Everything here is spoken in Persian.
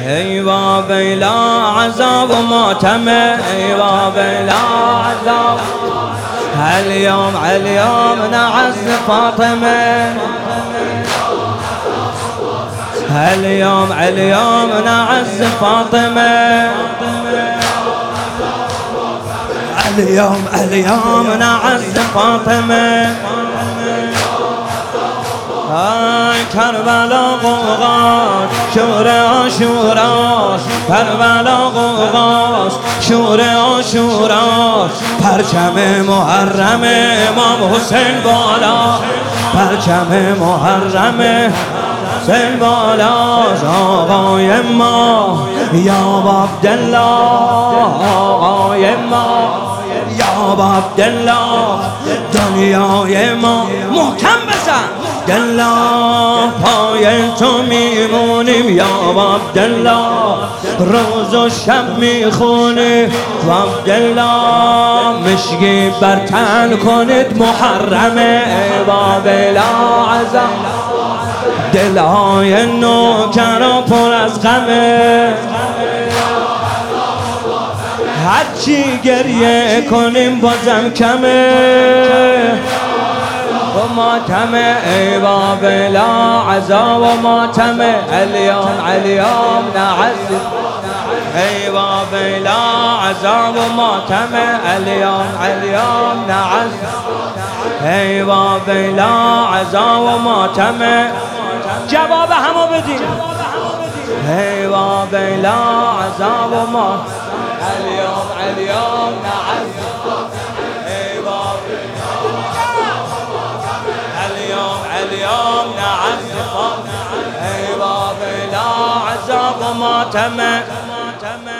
ايوا بلا عذاب وماتم ايوا بلا عذاب اليوم نعز فاطمة اليوم نعز فاطمة اليوم نعز فاطمة کربلا غوغاش شور عاشوراش کربلا غوغاش شور عاشوراش پرچم محرم امام حسین بالا پرچم محرم حسین بالا آقای ما یا عبدالله آقای ما یا عبدالله دنیای ما محکم بزن عبدالله پای تو میمونیم یا عبدالله روز و شب میخونیم و عبدالله مشکی برتن کنید محرمه با بلا عذاب دلهای نوکرا پر از غمه هرچی گریه کنیم بازم کمه و ماتم ایوا بلا عذاب و ماتم اليوم نعز ایوا بلا عذاب و ماتم اليوم نعز ایوا بلا عذاب و ماتم جواب همو بدیم ایوا بلا عذاب و ماتم اليوم نعز اليوم نعز ايوا بلا عذاب وماتم